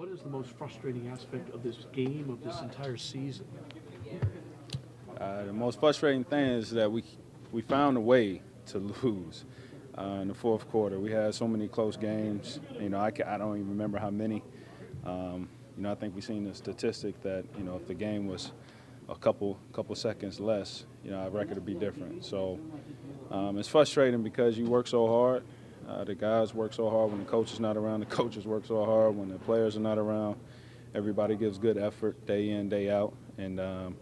What is the most frustrating aspect of this game, of this entire season? The most frustrating thing is that we found a way to lose in the fourth quarter. We had so many close games. I don't even remember how many. I think we've seen the statistic that if the game was a couple seconds less, our record would be different. So it's frustrating because you work so hard. The guys work so hard when the coach is not around. The coaches work so hard when the players are not around. Everybody gives good effort day in, day out, and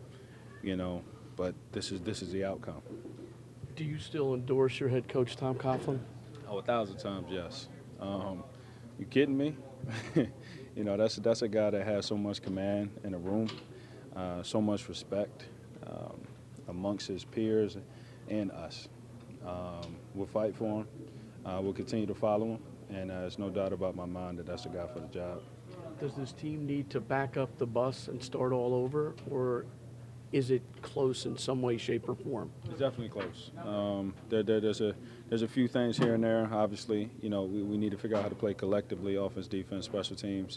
but this is the outcome. Do you still endorse your head coach, Tom Coughlin? Oh, 1,000 times, yes. You kidding me? That's a guy that has so much command in a room, so much respect amongst his peers and us. We'll fight for him. We'll continue to follow him, and there's no doubt about my mind that that's the guy for the job. Does this team need to back up the bus and start all over, or is it close in some way, shape, or form? It's definitely close. There's a few things here and there. Obviously, we need to figure out how to play collectively, offense, defense, special teams,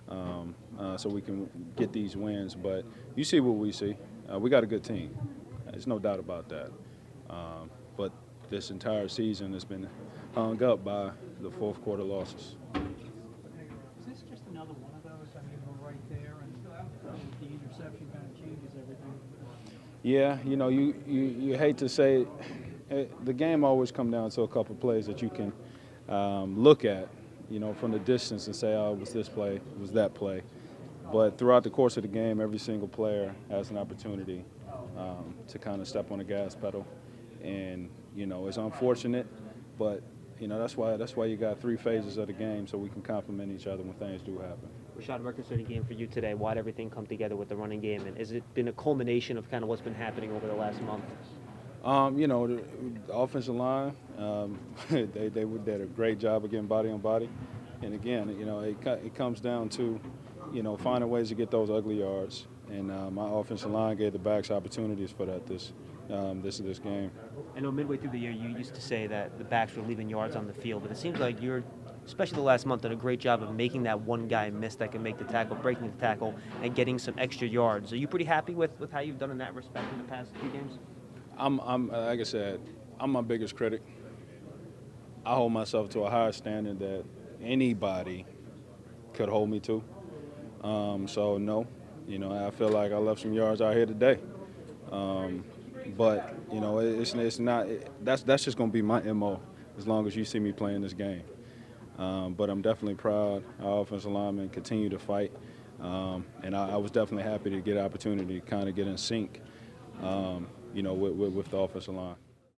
so we can get these wins. But you see what we see. We got a good team. There's no doubt about that. But this entire season has been hung up by the fourth quarter losses. Is this just another one of those? I mean, we're right there, and the interception kind of changes everything. Yeah, you hate to say it, the game always comes down to a couple of plays that you can look at, from the distance and say, oh, it was this play, it was that play. But throughout the course of the game, every single player has an opportunity to kind of step on the gas pedal. And, it's unfortunate, but, that's why you got three phases of the game so we can complement each other when things do happen. Rashad, record-setting game for you today. Why'd everything come together with the running game? And has it been a culmination of kind of what's been happening over the last month? The offensive line, they did a great job of getting body on body. And again, it comes down to, finding ways to get those ugly yards. And my offensive line gave the backs opportunities for that this game. I know midway through the year you used to say that the backs were leaving yards on the field, but it seems like you're, especially the last month, done a great job of making that one guy miss that can make the tackle, breaking the tackle, and getting some extra yards. Are you pretty happy with how you've done in that respect in the past few games? I'm like I said, I'm my biggest critic. I hold myself to a higher standard that anybody could hold me to. So no, I feel like I left some yards out here today. But it's not. That's just going to be my MO as long as you see me playing this game. But I'm definitely proud our offensive linemen continue to fight, and I was definitely happy to get an opportunity to kind of get in sync, with the offensive line.